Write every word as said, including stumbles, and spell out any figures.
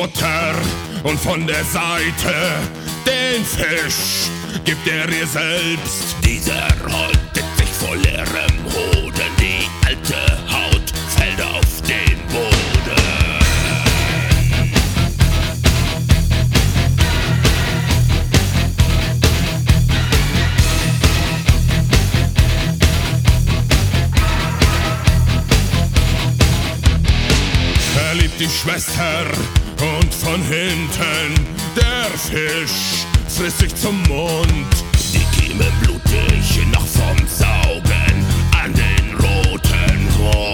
Mutter und von der Seite den Fisch gibt er ihr selbst. Dieser häutet sich vor leerem Hoden, die alte Haut fällt auf den Boden. Er liebt die Schwester und von hinten der Fisch frisst sich zum Mund. Die Kiemen blutig noch vom Saugen an den roten Grund.